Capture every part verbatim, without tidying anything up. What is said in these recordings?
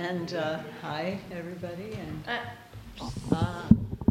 And uh, hi, everybody. And, uh,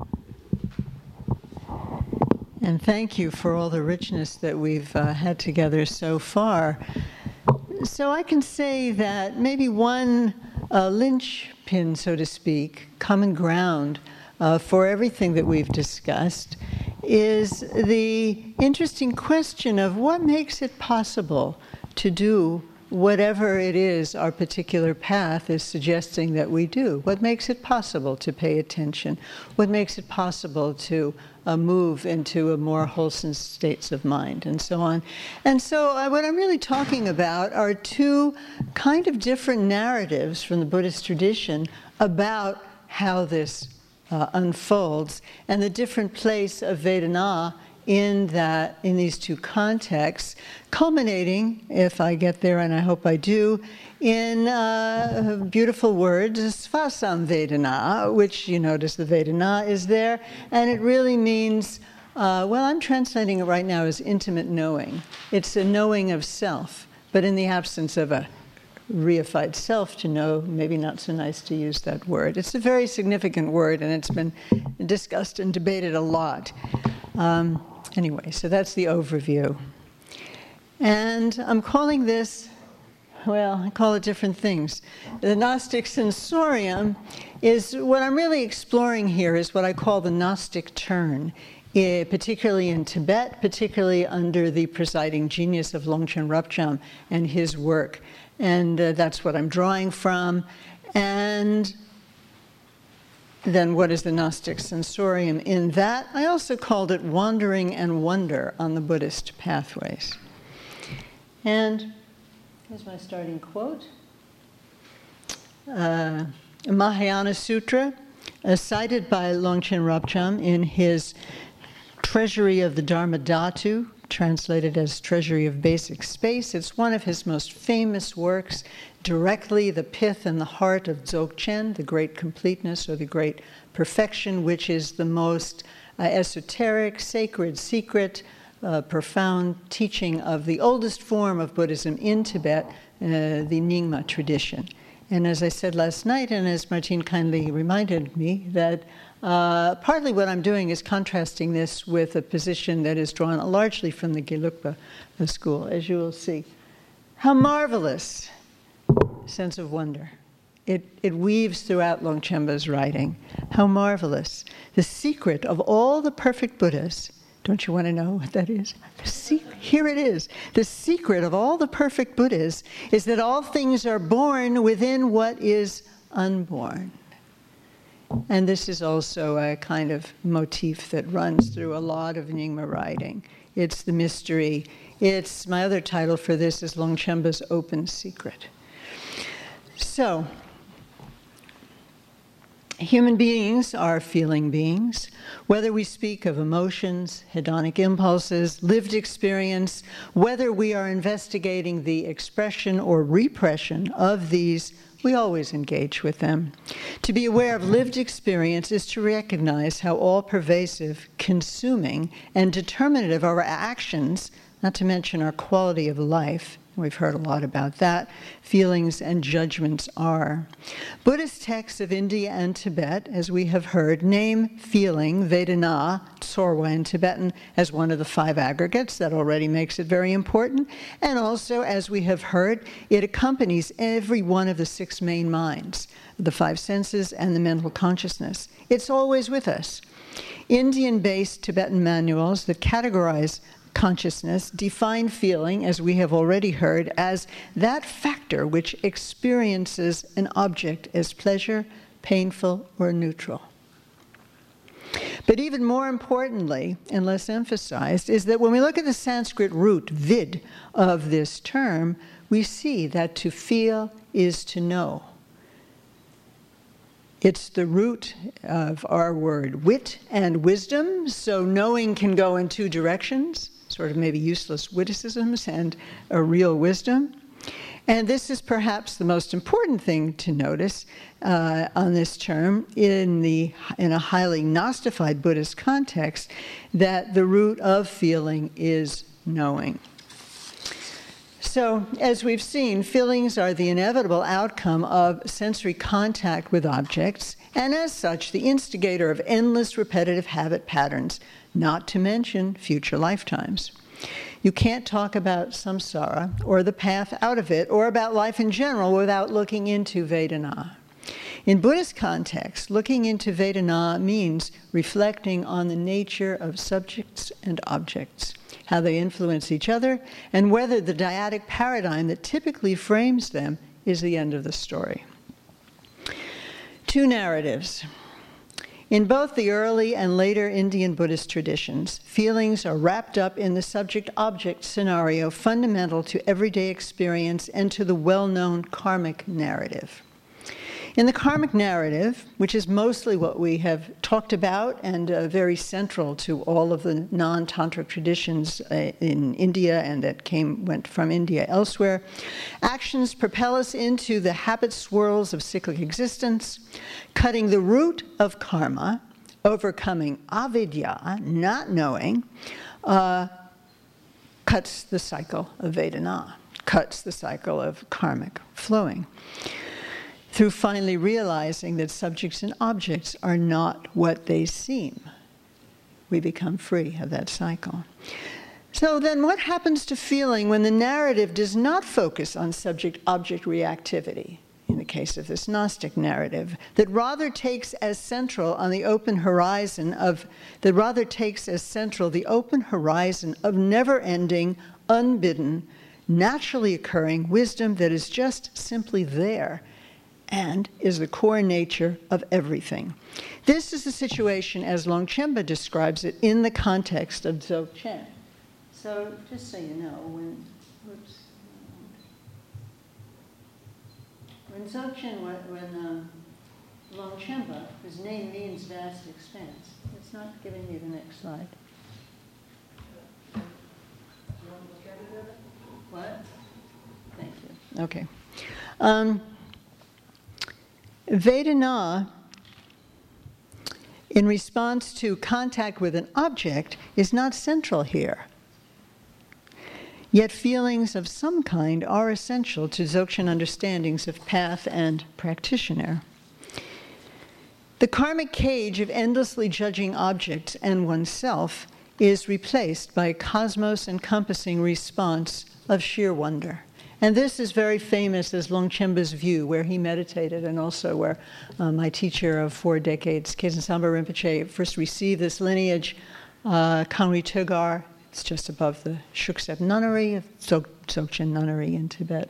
and thank you for all the richness that we've uh, had together so far. So I can say that maybe one uh, linchpin, so to speak, common ground uh, for everything that we've discussed is the interesting question of what makes it possible to do whatever it is our particular path is suggesting that we do. What makes it possible to pay attention? What makes it possible to uh, move into a more wholesome states of mind, and so on. And so uh, what I'm really talking about are two kind of different narratives from the Buddhist tradition about how this uh, unfolds, and the different place of Vedana in that, in these two contexts, culminating, if I get there, and I hope I do, in uh, beautiful words, Svasam Vedana, which you notice the Vedana is there, and it really means, uh, well, I'm translating it right now as intimate knowing. It's a knowing of self, but in the absence of a reified self to know, maybe not so nice to use that word. It's a very significant word, and it's been discussed and debated a lot. Um, Anyway, so that's the overview. And I'm calling this, well, I call it different things. The Gnostic sensorium is, what I'm really exploring here is what I call the Gnostic turn, eh, particularly in Tibet, particularly under the presiding genius of Longchen Rabjam and his work. And uh, that's what I'm drawing from. And then what is the Gnostic sensorium? In that, I also called it wandering and wonder on the Buddhist pathways. And here's my starting quote. Uh, Mahayana Sutra, uh, cited by Longchen Rabjam in his Treasury of the Dharma Dhatu, translated as Treasury of Basic Space. It's one of his most famous works, directly the pith and the heart of Dzogchen, the great completeness or the great perfection, which is the most uh, esoteric, sacred, secret, uh, profound teaching of the oldest form of Buddhism in Tibet, uh, the Nyingma tradition. And as I said last night, and as Martine kindly reminded me, that Uh, partly what I'm doing is contrasting this with a position that is drawn largely from the Gelugpa school, as you will see. How marvelous sense of wonder. It, it weaves throughout Longchenpa's writing. How marvelous. The secret of all the perfect Buddhas, don't you want to know what that is? The secret, here it is. The secret of all the perfect Buddhas is that all things are born within what is unborn. And this is also a kind of motif that runs through a lot of Nyingma writing. It's the mystery. It's, my other title for this is Longchenpa's Open Secret. So, human beings are feeling beings. Whether we speak of emotions, hedonic impulses, lived experience, whether we are investigating the expression or repression of these, we always engage with them. To be aware of lived experience is to recognize how all-pervasive, consuming, and determinative our actions, not to mention our quality of life, we've heard a lot about that, feelings and judgments are. Buddhist texts of India and Tibet, as we have heard, name feeling, Vedana, Tsorwa in Tibetan, as one of the five aggregates. That already makes it very important. And also, as we have heard, it accompanies every one of the six main minds, the five senses and the mental consciousness. It's always with us. Indian-based Tibetan manuals that categorize consciousness define feeling, as we have already heard, as that factor which experiences an object as pleasure, painful, or neutral. But even more importantly, and less emphasized, is that when we look at the Sanskrit root, vid, of this term, we see that to feel is to know. It's the root of our word wit and wisdom, so knowing can go in two directions, sort of maybe useless witticisms and a real wisdom. And this is perhaps the most important thing to notice uh, on this term in, the, in a highly Gnostified Buddhist context, that the root of feeling is knowing. So, as we've seen, feelings are the inevitable outcome of sensory contact with objects, and as such, the instigator of endless repetitive habit patterns, not to mention future lifetimes. You can't talk about samsara, or the path out of it, or about life in general without looking into Vedana. In Buddhist context, looking into Vedana means reflecting on the nature of subjects and objects, how they influence each other, and whether the dyadic paradigm that typically frames them is the end of the story. Two narratives. In both the early and later Indian Buddhist traditions, feelings are wrapped up in the subject-object scenario fundamental to everyday experience and to the well-known karmic narrative. In the karmic narrative, which is mostly what we have talked about and uh, very central to all of the non-tantric traditions uh, in India and that came went from India elsewhere, actions propel us into the habit swirls of cyclic existence, cutting the root of karma, overcoming avidya, not knowing, uh, cuts the cycle of Vedana, cuts the cycle of karmic flowing, through finally realizing that subjects and objects are not what they seem. We become free of that cycle. So then what happens to feeling when the narrative does not focus on subject-object reactivity, in the case of this Gnostic narrative, that rather takes as central on the open horizon of, that rather takes as central the open horizon of never-ending, unbidden, naturally occurring wisdom that is just simply there, and is the core nature of everything. This is the situation as Longchenpa describes it in the context of Dzogchen. So just so you know, when, oops, when Dzogchen, when um, Longchenpa, whose name means vast expanse, it's not giving me the next slide. What? Thank you. Okay. Um, Vedana, in response to contact with an object, is not central here. Yet feelings of some kind are essential to Dzogchen understandings of path and practitioner. The karmic cage of endlessly judging objects and oneself is replaced by a cosmos-encompassing response of sheer wonder. And this is very famous as Longchenpa's view, where he meditated, and also where uh, my teacher of four decades, Khyentse Sangpa Rinpoche, first received this lineage, uh, Kangri Tögar. It's just above the Shuksep nunnery of Dzogchen nunnery in Tibet.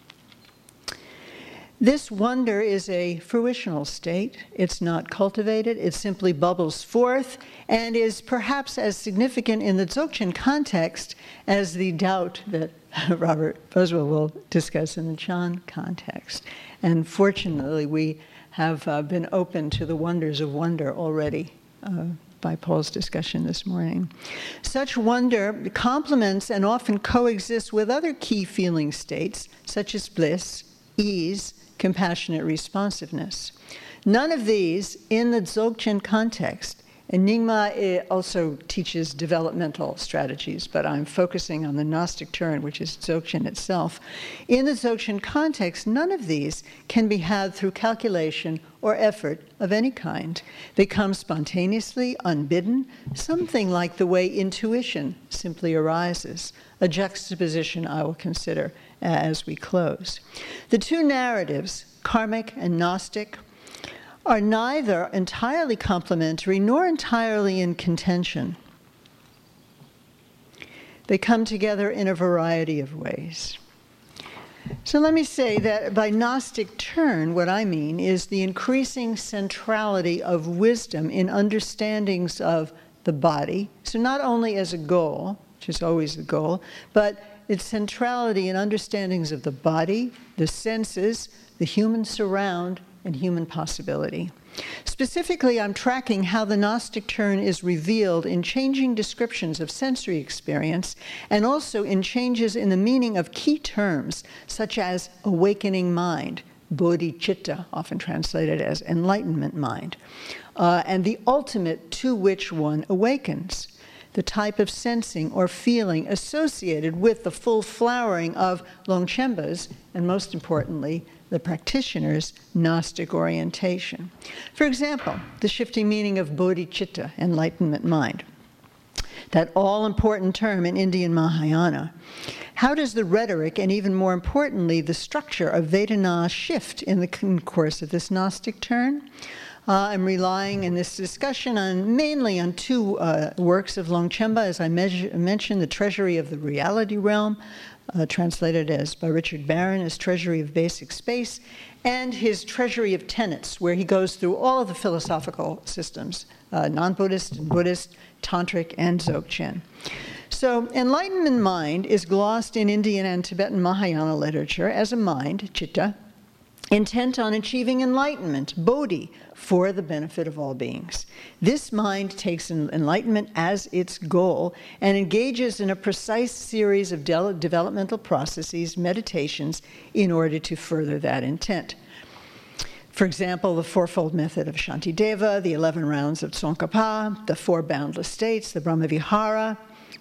This wonder is a fruitional state. It's not cultivated. It simply bubbles forth and is perhaps as significant in the Dzogchen context as the doubt that Robert Boswell will discuss in the Chan context. And fortunately, we have uh, been open to the wonders of wonder already uh, by Paul's discussion this morning. Such wonder complements and often coexists with other key feeling states, such as bliss, ease, compassionate responsiveness. None of these, in the Dzogchen context, and Nyingma also teaches developmental strategies, but I'm focusing on the Gnostic turn, which is Dzogchen itself. In the Dzogchen context, none of these can be had through calculation or effort of any kind. They come spontaneously, unbidden, something like the way intuition simply arises, a juxtaposition I will consider as we close. The two narratives, karmic and Gnostic, are neither entirely complementary nor entirely in contention. They come together in a variety of ways. So let me say that by Gnostic turn, what I mean is the increasing centrality of wisdom in understandings of the body, so not only as a goal, which is always the goal, but its centrality in understandings of the body, the senses, the human surround, and human possibility. Specifically, I'm tracking how the Gnostic turn is revealed in changing descriptions of sensory experience and also in changes in the meaning of key terms such as awakening mind, bodhicitta, often translated as enlightenment mind, uh, and the ultimate to which one awakens. the type of sensing or feeling associated with the full flowering of Longchenpa's, and most importantly, the practitioner's Gnostic orientation. For example, the shifting meaning of bodhicitta, enlightenment mind, that all-important term in Indian Mahayana. How does the rhetoric, and even more importantly, the structure of Vedana shift in the course of this Gnostic turn? Uh, I'm relying in this discussion on mainly on two uh, works of Longchenpa, as I mentioned, The Treasury of the Reality Realm, uh, translated as by Richard Barron as Treasury of Basic Space, and his Treasury of Tenets, where he goes through all of the philosophical systems, uh, non-Buddhist and Buddhist, Tantric, and Dzogchen. So enlightenment mind is glossed in Indian and Tibetan Mahayana literature as a mind, citta, intent on achieving enlightenment, bodhi, for the benefit of all beings. This mind takes enlightenment as its goal and engages in a precise series of de- developmental processes, meditations, in order to further that intent. For example, the fourfold method of Shantideva, the eleven rounds of Tsongkhapa, the four boundless states, the Brahmavihara,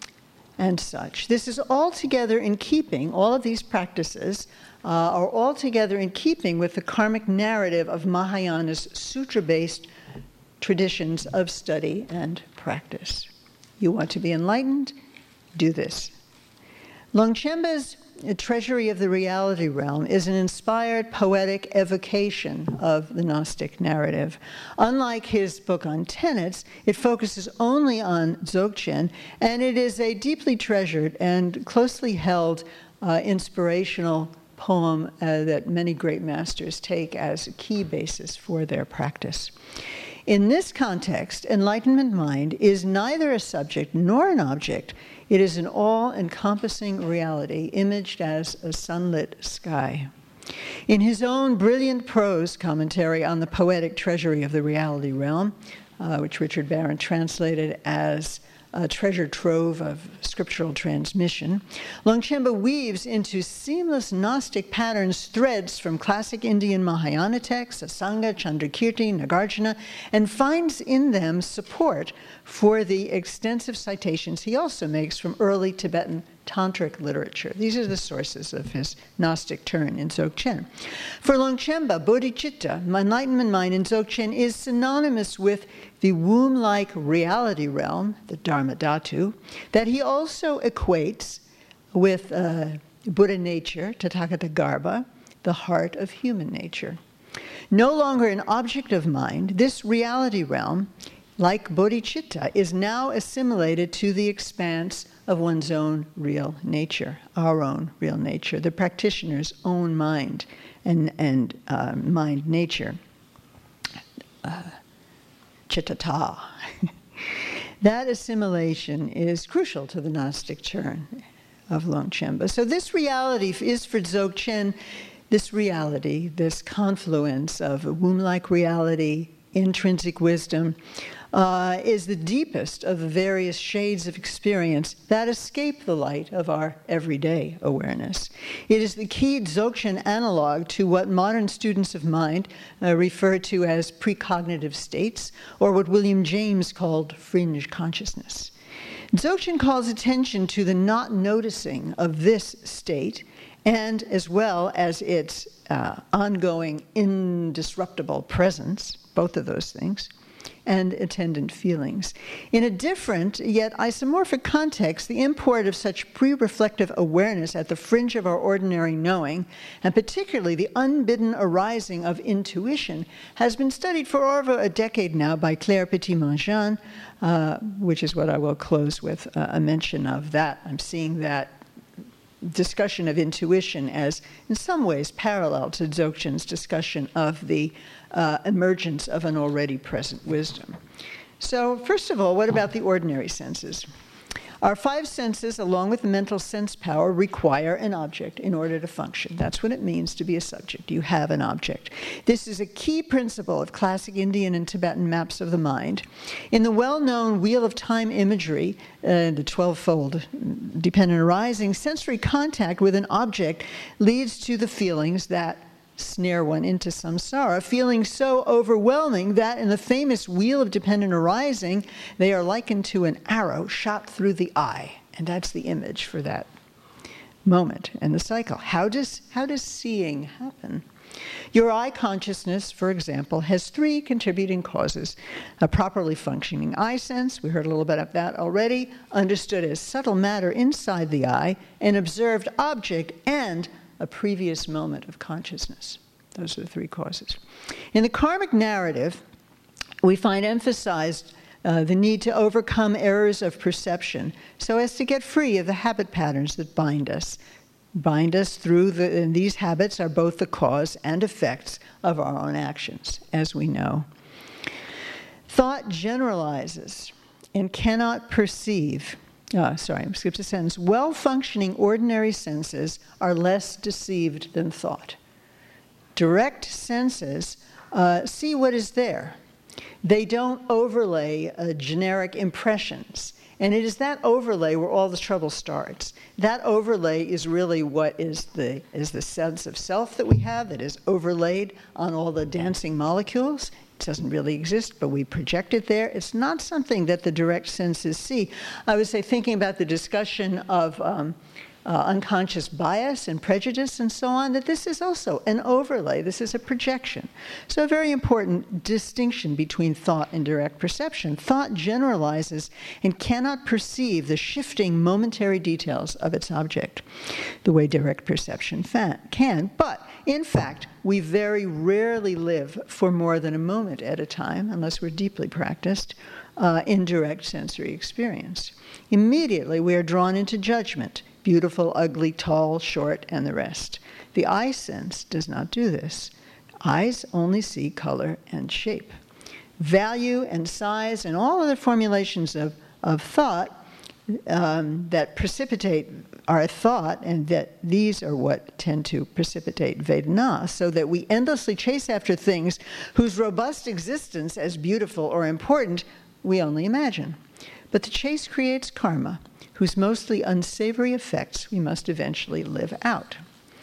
and such. This is altogether in keeping, all of these practices uh, are altogether in keeping with the karmic narrative of Mahayana's sutra-based traditions of study and practice. You want to be enlightened? Do this. Longchenpa's Treasury of the Reality Realm is an inspired poetic evocation of the Gnostic narrative. Unlike his book on tenets, it focuses only on Dzogchen, and it is a deeply treasured and closely held uh, inspirational poem uh, that many great masters take as a key basis for their practice. In this context, enlightenment mind is neither a subject nor an object. It is an all-encompassing reality, imaged as a sunlit sky. In his own brilliant prose commentary on the poetic treasury of the reality realm, uh, which Richard Barron translated as a treasure trove of scriptural transmission, Longchenpa weaves into seamless Gnostic patterns threads from classic Indian Mahayana texts, Asanga, Chandrakirti, Nagarjuna, and finds in them support for the extensive citations he also makes from early Tibetan Tantric literature. These are the sources of his Gnostic turn in Dzogchen. For Longchenpa, bodhicitta, enlightenment mind in Dzogchen, is synonymous with the womb-like reality realm, the Dharma Dhatu, that he also equates with uh, Buddha nature, Tathagata Garbha, the heart of human nature. No longer an object of mind, this reality realm, like bodhicitta, is now assimilated to the expanse of one's own real nature, our own real nature, the practitioner's own mind and, and uh, mind nature. Uh, Chittata. That assimilation is crucial to the Gnostic turn of Longchenpa. So this reality is for Dzogchen, this reality, this confluence of a womb-like reality, intrinsic wisdom, uh, is the deepest of the various shades of experience that escape the light of our everyday awareness. It is the key Dzogchen analog to what modern students of mind uh, refer to as precognitive states, or what William James called fringe consciousness. Dzogchen calls attention to the not noticing of this state, and as well as its uh, ongoing indisruptible presence, both of those things, and attendant feelings. In a different, yet isomorphic context, the import of such pre-reflective awareness at the fringe of our ordinary knowing, and particularly the unbidden arising of intuition, has been studied for over a decade now by Claire Petit-Mangean, uh, which is what I will close with uh, a mention of that. I'm seeing that discussion of intuition as, in some ways, parallel to Dzogchen's discussion of the uh, emergence of an already present wisdom. So, first of all, what about the ordinary senses? Our five senses, along with the mental sense power, require an object in order to function. That's what it means to be a subject. You have an object. This is a key principle of classic Indian and Tibetan maps of the mind. In the well-known Wheel of Time imagery, uh, the twelve-fold dependent arising, sensory contact with an object leads to the feelings that snare one into samsara, feeling so overwhelming that in the famous wheel of dependent arising, they are likened to an arrow shot through the eye. And that's the image for that moment and the cycle. How does, how does seeing happen? Your eye consciousness, for example, has three contributing causes. A properly functioning eye sense, we heard a little bit about that already, understood as subtle matter inside the eye, an observed object, and a previous moment of consciousness. Those are the three causes. In the karmic narrative, we find emphasized uh, the need to overcome errors of perception so as to get free of the habit patterns that bind us. Bind us through the, and these habits are both the cause and effects of our own actions, as we know. Thought generalizes and cannot perceive. Oh, sorry, I skipped a sentence. Well-functioning ordinary senses are less deceived than thought. Direct senses uh, see what is there. They don't overlay uh, generic impressions. And it is that overlay where all the trouble starts. That overlay is really what is the, is the sense of self that we have that is overlaid on all the dancing molecules. It doesn't really exist, but we project it there. It's not something that the direct senses see. I would say, thinking about the discussion of um, uh, unconscious bias and prejudice and so on, that this is also an overlay. This is a projection. So a very important distinction between thought and direct perception. Thought generalizes and cannot perceive the shifting momentary details of its object the way direct perception fa- can. But in fact, we very rarely live for more than a moment at a time, unless we're deeply practiced, uh, in direct sensory experience. Immediately, we are drawn into judgment, beautiful, ugly, tall, short, and the rest. The eye sense does not do this. Eyes only see color and shape. Value and size and all other formulations of, of thought um, that precipitate our thought, and that these are what tend to precipitate Vedana, so that we endlessly chase after things whose robust existence as beautiful or important we only imagine. But the chase creates karma, whose mostly unsavory effects we must eventually live out.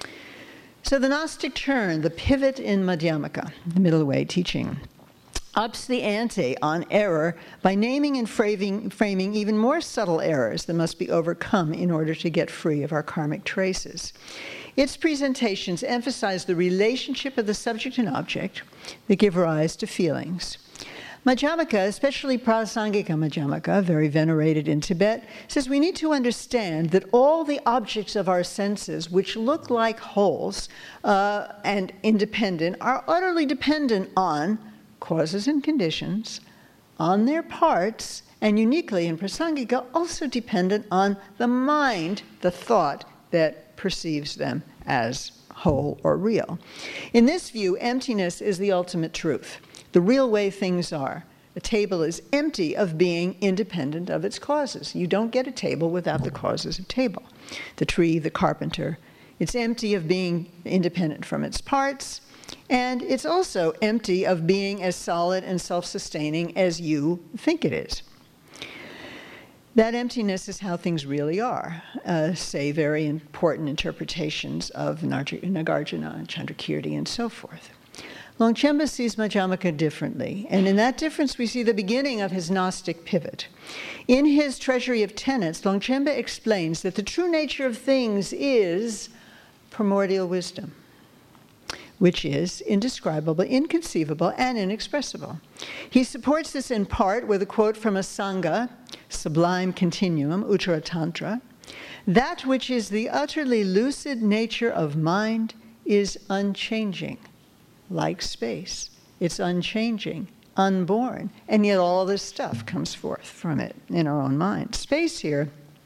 So the Gnostic turn, the pivot in Madhyamaka, the middle way teaching, ups the ante on error by naming and framing, framing even more subtle errors that must be overcome in order to get free of our karmic traces. Its presentations emphasize the relationship of the subject and object that give rise to feelings. Madhyamaka, especially Prasangika Madhyamaka, very venerated in Tibet, says we need to understand that all the objects of our senses, which look like wholes uh, and independent, are utterly dependent on causes and conditions, on their parts, and uniquely in Prasangika, also dependent on the mind, the thought that perceives them as whole or real. In this view, emptiness is the ultimate truth, the real way things are. A table is empty of being independent of its causes. You don't get a table without the causes of table. The tree, the carpenter, it's empty of being independent from its parts, and it's also empty of being as solid and self-sustaining as you think it is. That emptiness is how things really are, uh, say very important interpretations of Nagarjuna and Chandrakirti and so forth. Longchenpa sees Madhyamaka differently, and in that difference we see the beginning of his Gnostic pivot. In his Treasury of Tenets, Longchenpa explains that the true nature of things is primordial wisdom, which is indescribable, inconceivable, and inexpressible. He supports this in part with a quote from a Sangha, Sublime Continuum, Uttara Tantra. That which is the utterly lucid nature of mind is unchanging, like space. It's unchanging, unborn, and yet all this stuff comes forth from it in our own mind. Space here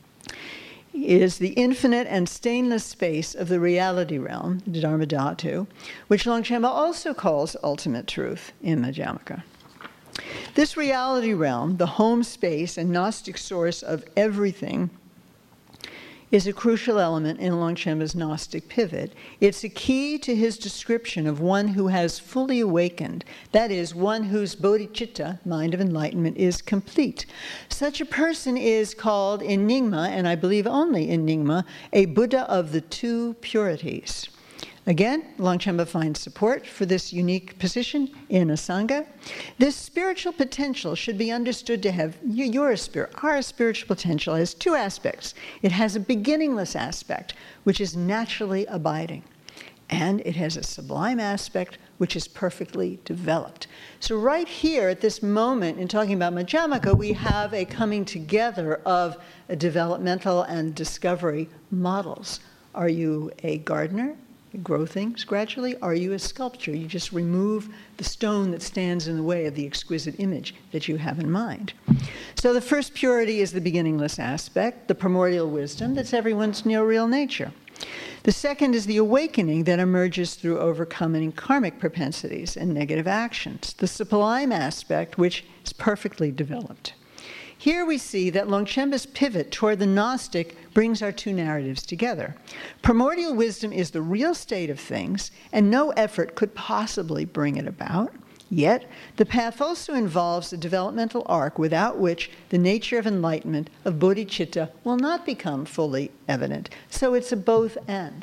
is the infinite and stainless space of the reality realm, the Dharmadhatu, which Longchenpa also calls ultimate truth in Madhyamaka. This reality realm, the home space and Gnostic source of everything, is a crucial element in Longchenpa's Gnostic pivot. It's a key to his description of one who has fully awakened, that is, one whose bodhicitta, mind of enlightenment, is complete. Such a person is called in Nyingma, and I believe only in Nyingma, a Buddha of the two purities. Again, Longchenpa finds support for this unique position in Asanga. This spiritual potential should be understood to have, your spirit, our spiritual potential has two aspects. It has a beginningless aspect, which is naturally abiding. And it has a sublime aspect, which is perfectly developed. So right here at this moment in talking about Madhyamaka, we have a coming together of a developmental and discovery models. Are you a gardener? You grow things gradually. Are you a sculptor? You just remove the stone that stands in the way of the exquisite image that you have in mind. So the first purity is the beginningless aspect, the primordial wisdom that's everyone's real nature. The second is the awakening that emerges through overcoming karmic propensities and negative actions, the sublime aspect which is perfectly developed. Here we see that Longchenpa's pivot toward the Gnostic brings our two narratives together. Primordial wisdom is the real state of things, and no effort could possibly bring it about. Yet, the path also involves a developmental arc without which the nature of enlightenment of bodhicitta will not become fully evident. So it's a both and.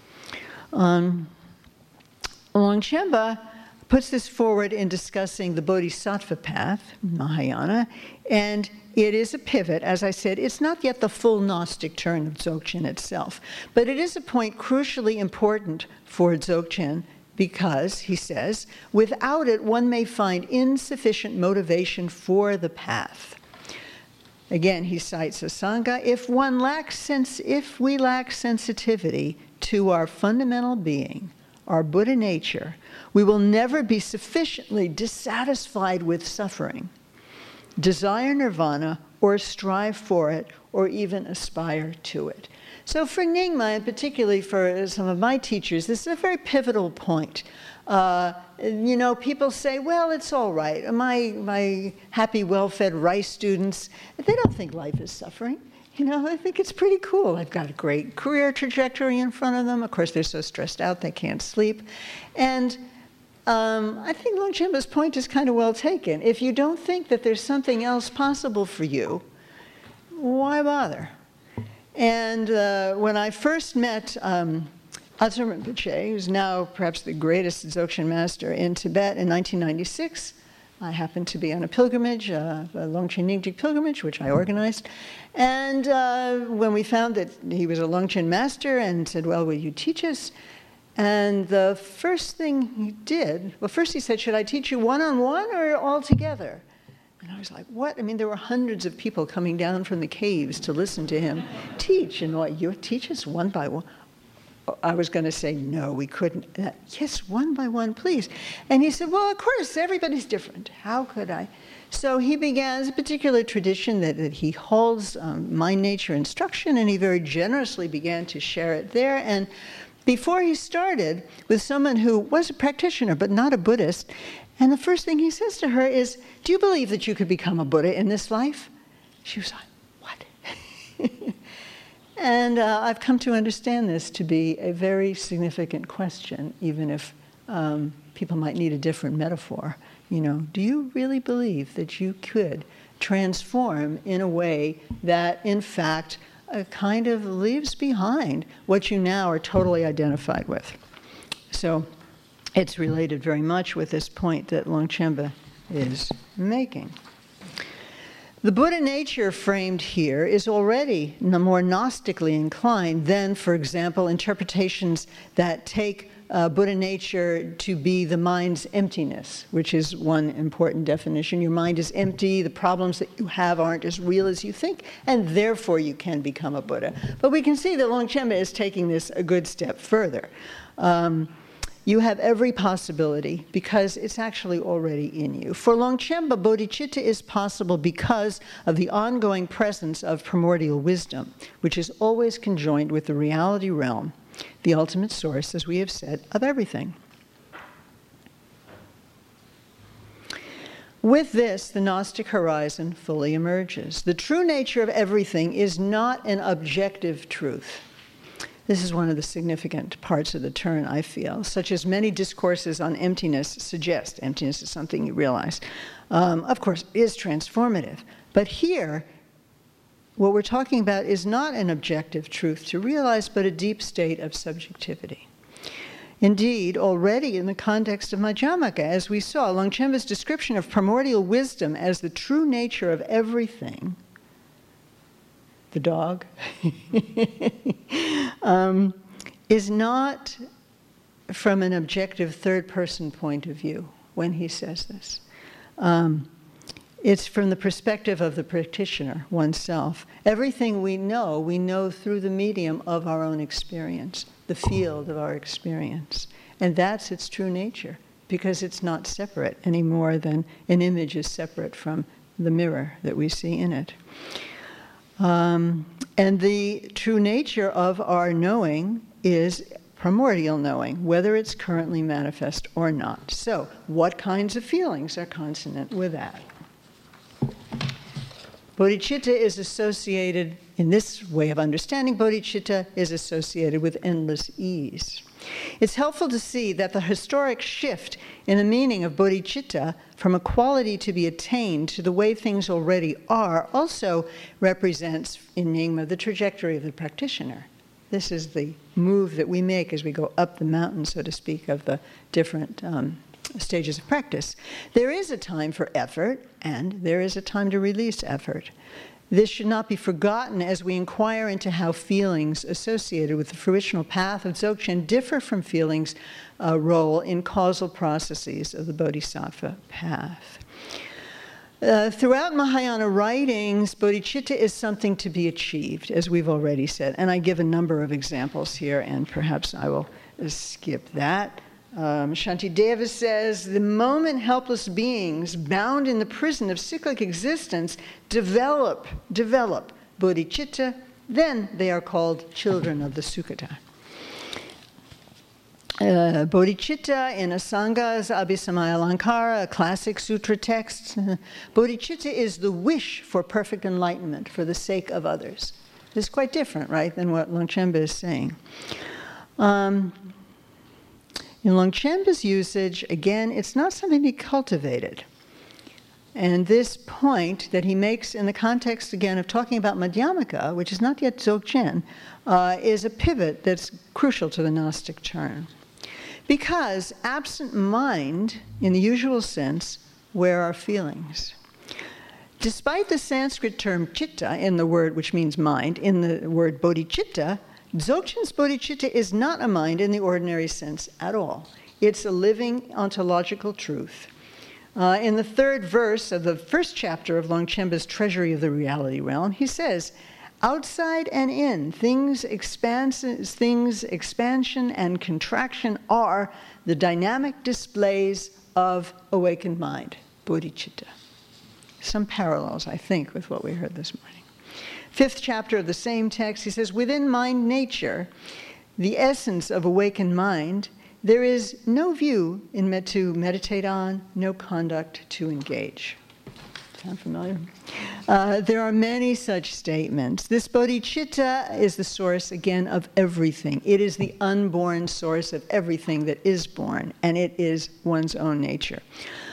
Um, Longchenpa puts this forward in discussing the bodhisattva path, Mahayana, and it is a pivot. As I said, it's not yet the full Gnostic turn of Dzogchen itself, but it is a point crucially important for Dzogchen because, he says, without it one may find insufficient motivation for the path. Again, he cites Asanga. If one lacks sense, if we lack sensitivity to our fundamental being, our Buddha nature, we will never be sufficiently dissatisfied with suffering, desire nirvana, or strive for it, or even aspire to it. So for Nyingma, and particularly for some of my teachers, this is a very pivotal point. Uh, you know, people say, well, it's all right. My, my happy, well-fed rice students, they don't think life is suffering. You know, I think it's pretty cool. I've got a great career trajectory in front of them. Of course, they're so stressed out they can't sleep. And um, I think Longchenpa's point is kind of well taken. If you don't think that there's something else possible for you, why bother? And uh, when I first met um, Atsum Rinpoche, who's now perhaps the greatest Dzogchen master in Tibet, in nineteen ninety-six, I happened to be on a pilgrimage, uh, a Longchen Nyingtik pilgrimage, which I organized. And uh, when we found that he was a Longchen master and said, well, will you teach us? And the first thing he did, well, first he said, should I teach you one-on-one or all together? And I was like, what? I mean, there were hundreds of people coming down from the caves to listen to him teach. And what, you teach us one by one? I was going to say, no, we couldn't. Uh, yes, one by one, please. And he said, well, of course, everybody's different. How could I? So he began a particular tradition that, that he holds um, mind nature instruction, and he very generously began to share it there. And before he started with someone who was a practitioner but not a Buddhist, and the first thing he says to her is, do you believe that you could become a Buddha in this life? She was like, what? And uh, I've come to understand this to be a very significant question, even if um, people might need a different metaphor. You know, do you really believe that you could transform in a way that, in fact, uh, kind of leaves behind what you now are totally identified with? So it's related very much with this point that Longchenpa is making. The Buddha nature framed here is already more Gnostically inclined than, for example, interpretations that take uh, Buddha nature to be the mind's emptiness, which is one important definition. Your mind is empty, the problems that you have aren't as real as you think, and therefore you can become a Buddha. But we can see that Longchenpa is taking this a good step further. Um, You have every possibility because it's actually already in you. For Longchenpa, bodhicitta is possible because of the ongoing presence of primordial wisdom, which is always conjoined with the reality realm, the ultimate source, as we have said, of everything. With this, the Gnostic horizon fully emerges. The true nature of everything is not an objective truth. This is one of the significant parts of the turn, I feel, such as many discourses on emptiness suggest. Emptiness is something you realize. Um, of course, is transformative. But here, what we're talking about is not an objective truth to realize, but a deep state of subjectivity. Indeed, already in the context of Madhyamaka, as we saw, Longchenpa's description of primordial wisdom as the true nature of everything, the dog, um, is not from an objective third-person point of view when he says this. Um, it's from the perspective of the practitioner, oneself. Everything we know, we know through the medium of our own experience, the field of our experience. And that's its true nature, because it's not separate any more than an image is separate from the mirror that we see in it. Um, and the true nature of our knowing is primordial knowing, whether it's currently manifest or not. So, what kinds of feelings are consonant with that? Bodhicitta is associated, in this way of understanding, bodhicitta is associated with endless ease. It's helpful to see that the historic shift in the meaning of bodhicitta from a quality to be attained to the way things already are also represents, in Nyingma, the trajectory of the practitioner. This is the move that we make as we go up the mountain, so to speak, of the different um, stages of practice. There is a time for effort, and there is a time to release effort. This should not be forgotten as we inquire into how feelings associated with the fruitional path of Dzogchen differ from feelings' uh, role in causal processes of the Bodhisattva path. Uh, throughout Mahayana writings, bodhicitta is something to be achieved, as we've already said, and I give a number of examples here, and perhaps I will skip that. Um, Shantideva says, the moment helpless beings bound in the prison of cyclic existence develop, develop bodhicitta, then they are called children of the Sukhita. Uh, bodhicitta in Asanga's Abhisamaya Alankara, a classic sutra text. Bodhicitta is the wish for perfect enlightenment for the sake of others. This is quite different, right, than what Longchenpa is saying. Um, In Longchenpa's usage, again, it's not something to be cultivated. And this point that he makes in the context, again, of talking about Madhyamaka, which is not yet Dzogchen, uh, is a pivot that's crucial to the Gnostic turn. Because absent mind, in the usual sense, where are feelings? Despite the Sanskrit term chitta in the word, which means mind, in the word bodhicitta, Dzogchen's bodhicitta is not a mind in the ordinary sense at all. It's a living ontological truth. Uh, in the third verse of the first chapter of Longchenpa's Treasury of the Reality Realm, he says, outside and in, things, expanse, things expansion and contraction are the dynamic displays of awakened mind, bodhicitta. Some parallels, I think, with what we heard this morning. Fifth chapter of the same text, he says, within mind nature, the essence of awakened mind, there is no view in med to meditate on, no conduct to engage. Sound familiar? Uh, there are many such statements. This bodhicitta is the source, again, of everything. It is the unborn source of everything that is born, and it is one's own nature.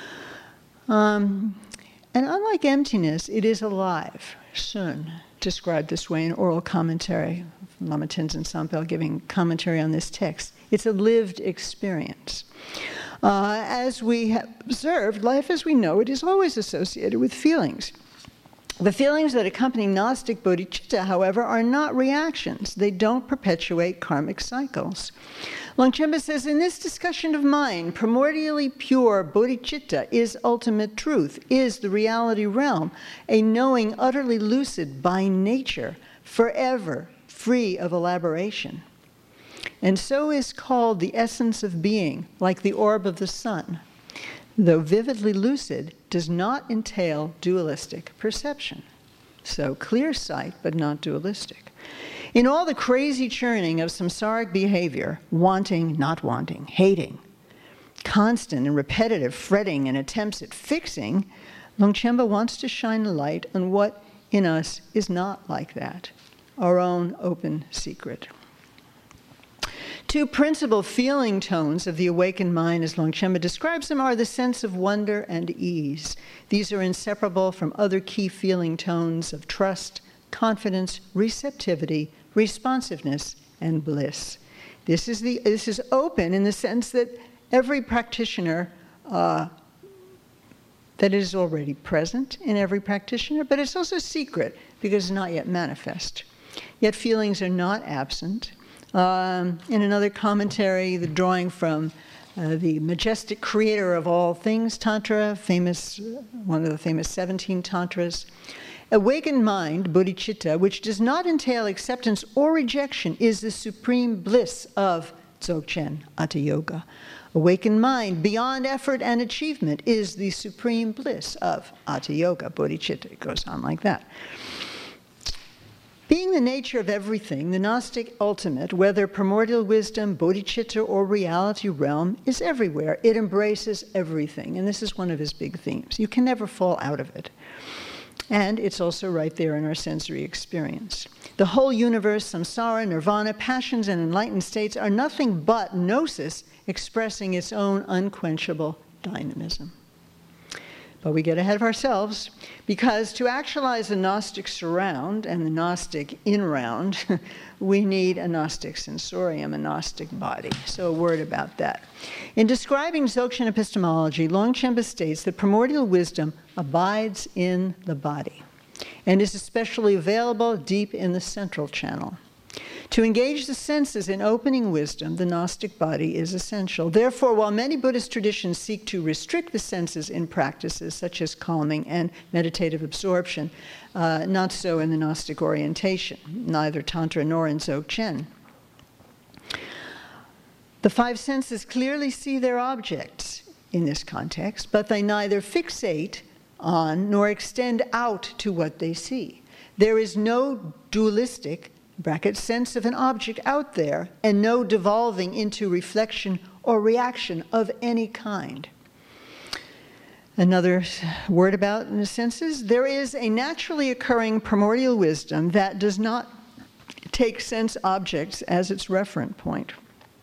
Um, and unlike emptiness, it is alive, sun. Described this way in oral commentary, Lama Tenzin Sampel giving commentary on this text. It's a lived experience. Uh, as we have observed, life as we know it is always associated with feelings. The feelings that accompany Gnostic bodhicitta, however, are not reactions. They don't perpetuate karmic cycles. Longchenpa says, in this discussion of mind, primordially pure bodhicitta is ultimate truth, is the reality realm, a knowing utterly lucid by nature, forever free of elaboration. And so is called the essence of being, like the orb of the sun, though vividly lucid, does not entail dualistic perception. So clear sight, but not dualistic. In all the crazy churning of samsaric behavior, wanting, not wanting, hating, constant and repetitive fretting and attempts at fixing, Longchenpa wants to shine a light on what in us is not like that, our own open secret. Two principal feeling tones of the awakened mind, as Longchenpa describes them, are the sense of wonder and ease. These are inseparable from other key feeling tones of trust, confidence, receptivity, responsiveness, and bliss. This is, the, this is open in the sense that every practitioner, uh, that it is already present in every practitioner, but it's also secret because it's not yet manifest. Yet feelings are not absent. Um, in another commentary, the drawing from uh, the majestic creator of all things, Tantra, famous, one of the famous seventeen Tantras, awakened mind, bodhicitta, which does not entail acceptance or rejection, is the supreme bliss of Dzogchen, Hatha Yoga. Awakened mind, beyond effort and achievement, is the supreme bliss of Hatha Yoga, bodhicitta. It goes on like that. Being the nature of everything, the Gnostic ultimate, whether primordial wisdom, bodhicitta, or reality realm, is everywhere. It embraces everything, and this is one of his big themes. You can never fall out of it. And it's also right there in our sensory experience. The whole universe, samsara, nirvana, passions, and enlightened states are nothing but gnosis expressing its own unquenchable dynamism. But we get ahead of ourselves, because to actualize the Gnostic surround and the Gnostic in-round, we need a Gnostic sensorium, a Gnostic body. So a word about that. In describing Dzogchen epistemology, Longchenpa states that primordial wisdom abides in the body and is especially available deep in the central channel. To engage the senses in opening wisdom, the Gnostic body is essential. Therefore, while many Buddhist traditions seek to restrict the senses in practices such as calming and meditative absorption, uh, not so in the Gnostic orientation, neither Tantra nor in Dzogchen. The five senses clearly see their objects in this context, but they neither fixate on nor extend out to what they see. There is no dualistic bracket sense of an object out there, and no devolving into reflection or reaction of any kind. Another word about the senses, there is a naturally occurring primordial wisdom that does not take sense objects as its referent point.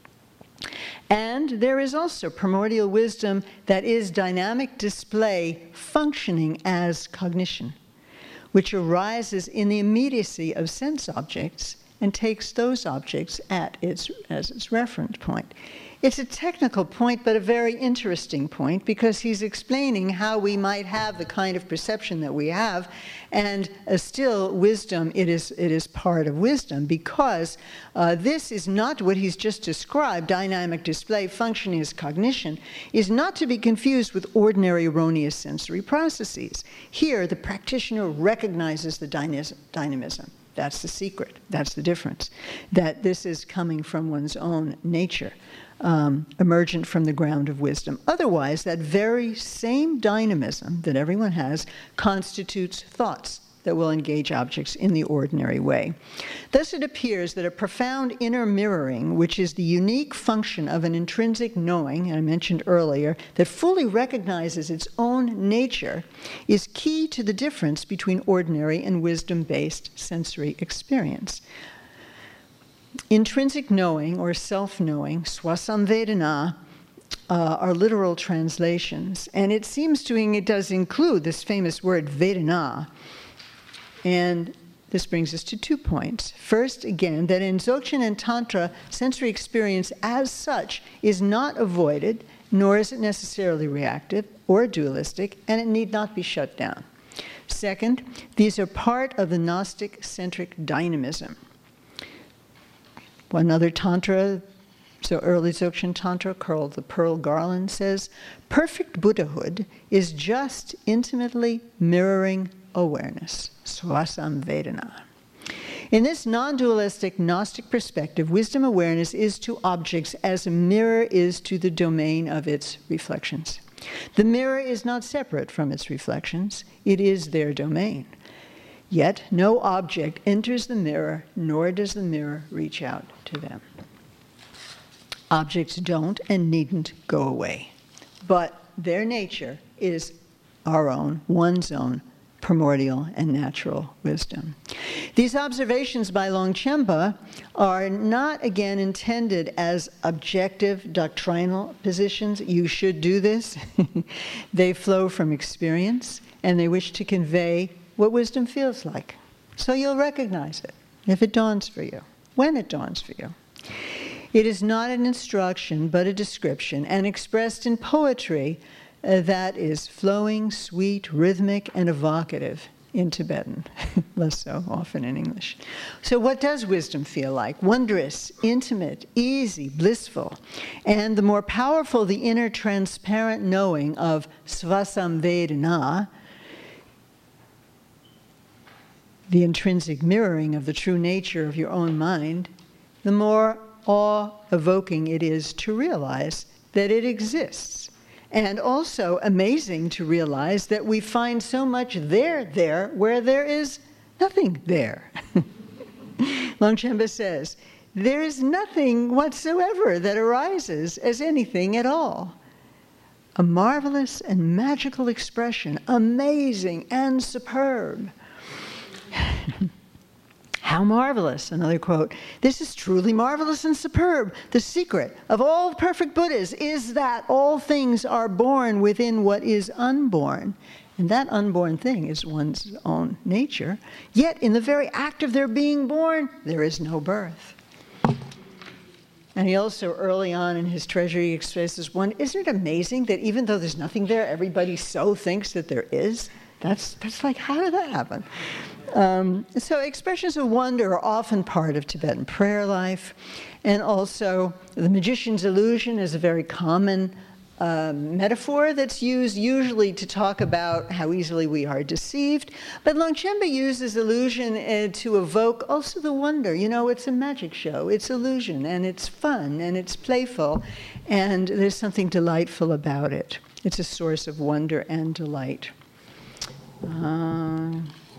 And there is also primordial wisdom that is dynamic display functioning as cognition, which arises in the immediacy of sense objects and takes those objects at its, as its reference point. It's a technical point, but a very interesting point, because he's explaining how we might have the kind of perception that we have, and uh, still wisdom, it is, it is part of wisdom, because uh, this is not what he's just described, dynamic display, functioning as cognition, is not to be confused with ordinary erroneous sensory processes. Here, the practitioner recognizes the dynamism. That's the secret. That's the difference. That this is coming from one's own nature. Um, emergent from the ground of wisdom. Otherwise, that very same dynamism that everyone has constitutes thoughts that will engage objects in the ordinary way. Thus, it appears that a profound inner mirroring, which is the unique function of an intrinsic knowing, I mentioned earlier, that fully recognizes its own nature, is key to the difference between ordinary and wisdom-based sensory experience. Intrinsic knowing, or self-knowing, swasamvedana, uh, are literal translations. And it seems to me it does include this famous word, vedana. And this brings us to two points. First, again, that in Dzogchen and Tantra, sensory experience as such is not avoided, nor is it necessarily reactive or dualistic, and it need not be shut down. Second, these are part of the Gnostic-centric dynamism. One other Tantra, so early Dzogchen Tantra, called the Pearl Garland, says, perfect Buddhahood is just intimately mirroring awareness, swasamvedana. In this non-dualistic Gnostic perspective, wisdom awareness is to objects as a mirror is to the domain of its reflections. The mirror is not separate from its reflections, it is their domain. Yet no object enters the mirror, nor does the mirror reach out to them. Objects don't and needn't go away, but their nature is our own, one's own, primordial and natural wisdom. These observations by Longchenpa are not, again, intended as objective doctrinal positions. You should do this. They flow from experience, and they wish to convey what wisdom feels like. So you'll recognize it if it dawns for you, when it dawns for you. It is not an instruction, but a description, and expressed in poetry uh, that is flowing, sweet, rhythmic, and evocative in Tibetan, less so often in English. So what does wisdom feel like? Wondrous, intimate, easy, blissful. And the more powerful the inner transparent knowing of Svasamvedana, the intrinsic mirroring of the true nature of your own mind, the more awe-evoking it is to realize that it exists. And also amazing to realize that we find so much there there where there is nothing there. Longchenpa says, there is nothing whatsoever that arises as anything at all. A marvelous and magical expression, amazing and superb. How marvelous, another quote. This is truly marvelous and superb. The secret of all perfect Buddhas is that all things are born within what is unborn. And that unborn thing is one's own nature. Yet in the very act of their being born, there is no birth. And he also, early on in his treasury, expresses one, isn't it amazing that even though there's nothing there, everybody so thinks that there is? That's, that's like, how did that happen? Um, so expressions of wonder are often part of Tibetan prayer life. And also, the magician's illusion is a very common uh, metaphor that's used usually to talk about how easily we are deceived. But Longchenpa uses illusion uh, to evoke also the wonder. You know, it's a magic show. It's illusion, and it's fun, and it's playful. And there's something delightful about it. It's a source of wonder and delight. Uh,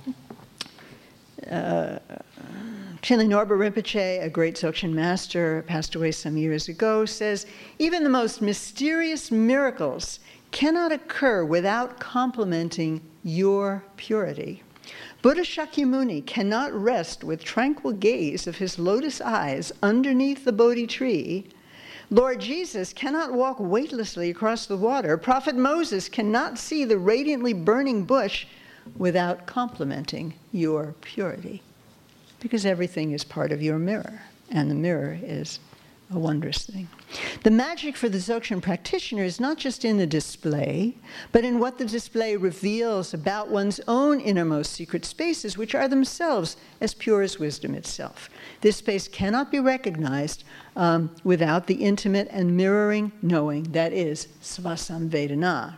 uh, Chenle Norpa Rinpoche, a great Dzogchen master, passed away some years ago, says, even the most mysterious miracles cannot occur without complementing your purity. Buddha Shakyamuni cannot rest with tranquil gaze of his lotus eyes underneath the Bodhi tree. Lord Jesus cannot walk weightlessly across the water. Prophet Moses cannot see the radiantly burning bush without complementing your purity. Because everything is part of your mirror, and the mirror is a wondrous thing. The magic for the Dzogchen practitioner is not just in the display, but in what the display reveals about one's own innermost secret spaces, which are themselves as pure as wisdom itself. This space cannot be recognized um, without the intimate and mirroring knowing that is Svasamvedana.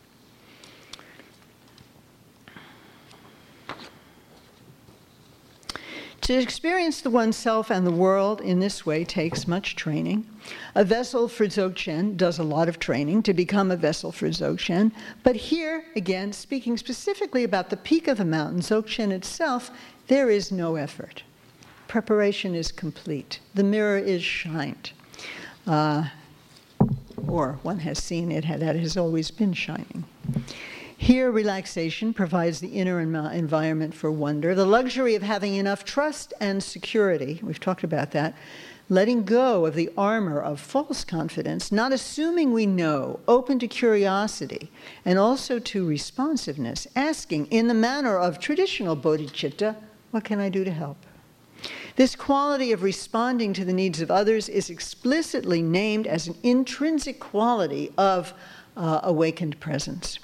To experience the oneself and the world in this way takes much training. A vessel for Dzogchen does a lot of training to become a vessel for Dzogchen. But here, again, speaking specifically about the peak of the mountain, Dzogchen itself, there is no effort. Preparation is complete. The mirror is shined. Uh, or one has seen it, that has always been shining. Here, relaxation provides the inner environment for wonder, the luxury of having enough trust and security. We've talked about that. Letting go of the armor of false confidence, not assuming we know, open to curiosity, and also to responsiveness, asking in the manner of traditional bodhicitta, what can I do to help? This quality of responding to the needs of others is explicitly named as an intrinsic quality of uh, awakened presence.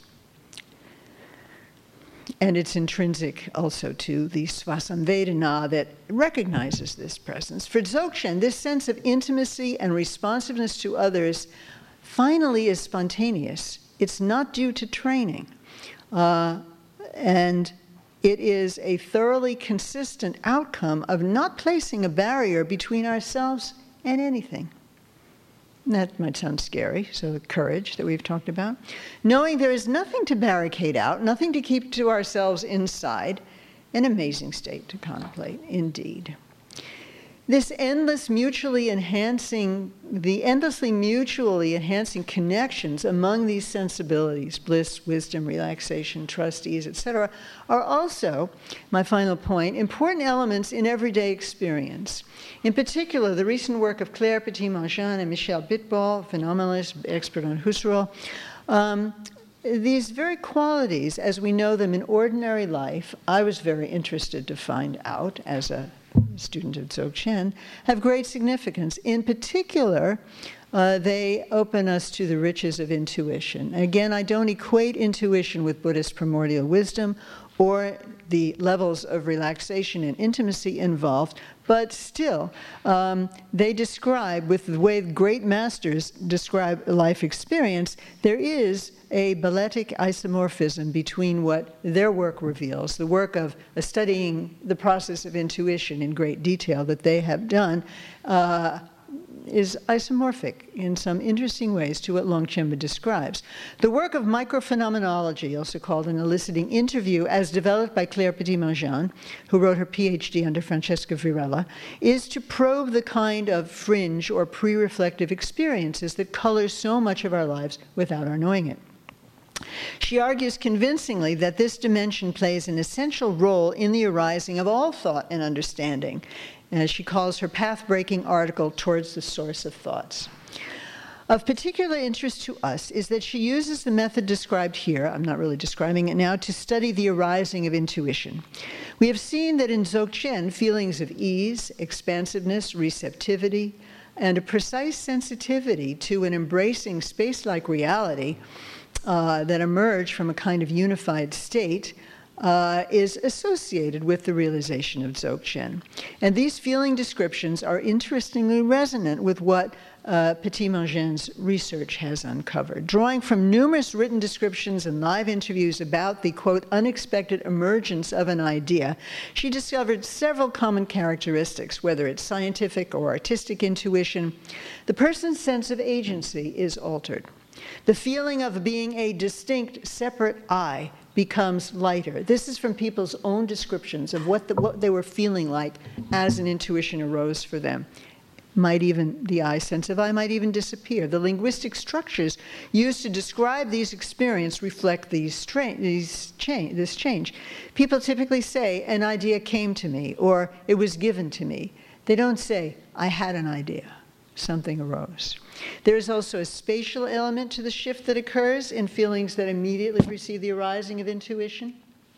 And it's intrinsic also to the Svasamvedana that recognizes this presence. For Dzogchen, this sense of intimacy and responsiveness to others finally is spontaneous. It's not due to training. Uh, and it is a thoroughly consistent outcome of not placing a barrier between ourselves and anything. That might sound scary, so the courage that we've talked about. Knowing there is nothing to barricade out, nothing to keep to ourselves inside, an amazing state to contemplate, indeed. This endless mutually enhancing, the endlessly mutually enhancing connections among these sensibilities, bliss, wisdom, relaxation, trust, ease, et cetera, are also, my final point, important elements in everyday experience. In particular, the recent work of Claire Petit-Marjan and Michel Bitbol, phenomenalist, expert on Husserl, um, these very qualities, as we know them in ordinary life, I was very interested to find out as a student of Dzogchen, have great significance. In particular, uh, they open us to the riches of intuition. Again, I don't equate intuition with Buddhist primordial wisdom or the levels of relaxation and intimacy involved, but still, um, they describe, with the way great masters describe life experience, there is a balletic isomorphism between what their work reveals, the work of uh, studying the process of intuition in great detail that they have done, uh, is isomorphic in some interesting ways to what Longchenpa describes. The work of microphenomenology, also called an eliciting interview, as developed by Claire Petit-Montjean, who wrote her PhD under Francesca Virella, is to probe the kind of fringe or pre-reflective experiences that color so much of our lives without our knowing it. She argues convincingly that this dimension plays an essential role in the arising of all thought and understanding, as she calls her path-breaking article, Towards the Source of Thoughts. Of particular interest to us is that she uses the method described here, I'm not really describing it now, to study the arising of intuition. We have seen that in Dzogchen, feelings of ease, expansiveness, receptivity, and a precise sensitivity to an embracing space-like reality uh, that emerge from a kind of unified state Uh, is associated with the realization of Dzogchen. And these feeling descriptions are interestingly resonant with what uh, Petit-Montjean's research has uncovered. Drawing from numerous written descriptions and live interviews about the, quote, unexpected emergence of an idea, she discovered several common characteristics, whether it's scientific or artistic intuition. The person's sense of agency is altered. The feeling of being a distinct, separate I becomes lighter. This is from people's own descriptions of what, the, what they were feeling like as an intuition arose for them. Might even, the I, sense of I, might even disappear. The linguistic structures used to describe these experiences reflect these stra- these cha- this change. People typically say, an idea came to me, or it was given to me. They don't say, I had an idea. Something arose. There is also a spatial element to the shift that occurs in feelings that immediately precede the arising of intuition.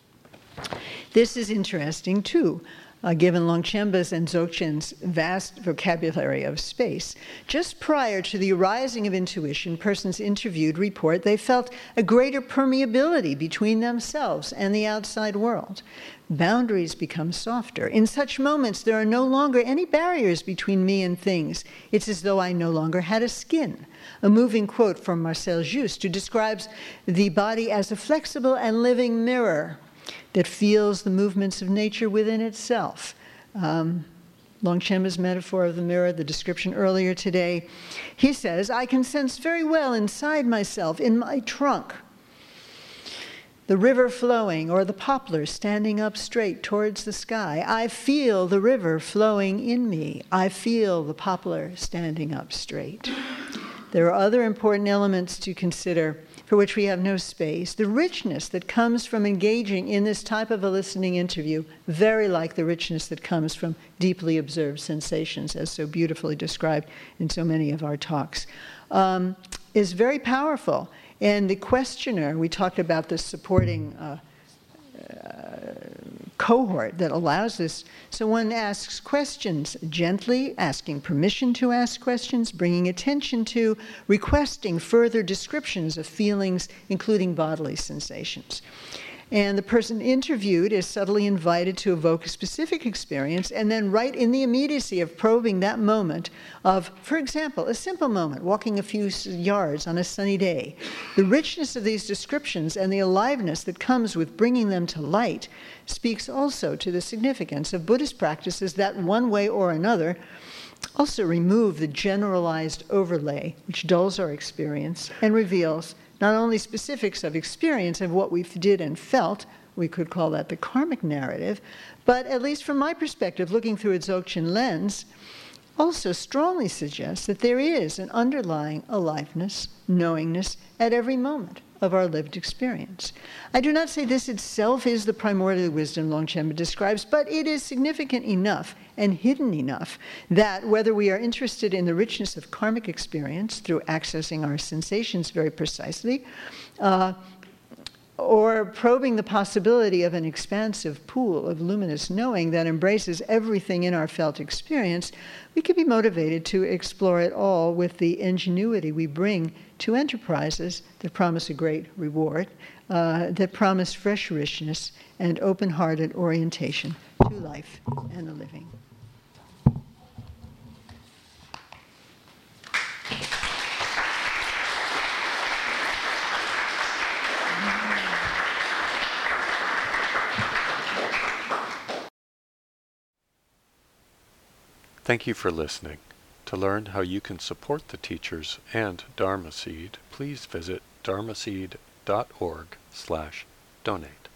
This is interesting, too, uh, given Longchenpa's and Dzogchen's vast vocabulary of space. Just prior to the arising of intuition, persons interviewed report they felt a greater permeability between themselves and the outside world. Boundaries become softer. In such moments, there are no longer any barriers between me and things. It's as though I no longer had a skin. A moving quote from Marcel Juste, who describes the body as a flexible and living mirror that feels the movements of nature within itself. Um, Longchenpa's metaphor of the mirror, the description earlier today, he says, I can sense very well inside myself, in my trunk, the river flowing, or the poplar standing up straight towards the sky. I feel the river flowing in me. I feel the poplar standing up straight. There are other important elements to consider for which we have no space. The richness that comes from engaging in this type of a listening interview, very like the richness that comes from deeply observed sensations, as so beautifully described in so many of our talks, um, is very powerful. And the questioner, we talked about this supporting uh, uh, cohort that allows this. So one asks questions gently, asking permission to ask questions, bringing attention to, requesting further descriptions of feelings, including bodily sensations. And the person interviewed is subtly invited to evoke a specific experience, and then right in the immediacy of probing that moment of, for example, a simple moment, walking a few yards on a sunny day, the richness of these descriptions and the aliveness that comes with bringing them to light speaks also to the significance of Buddhist practices that, one way or another, also remove the generalized overlay which dulls our experience and reveals not only specifics of experience of what we did and felt, we could call that the karmic narrative, but at least from my perspective, looking through a Dzogchen lens, also strongly suggests that there is an underlying aliveness, knowingness at every moment of our lived experience. I do not say this itself is the primordial wisdom Longchenpa describes, but it is significant enough and hidden enough that whether we are interested in the richness of karmic experience through accessing our sensations very precisely, uh, or probing the possibility of an expansive pool of luminous knowing that embraces everything in our felt experience, we can be motivated to explore it all with the ingenuity we bring to enterprises that promise a great reward, uh, that promise fresh richness and open-hearted orientation to life and the living. Thank you for listening. To learn how you can support the teachers and Dharma Seed, please visit dharmaseed dot org slash donate.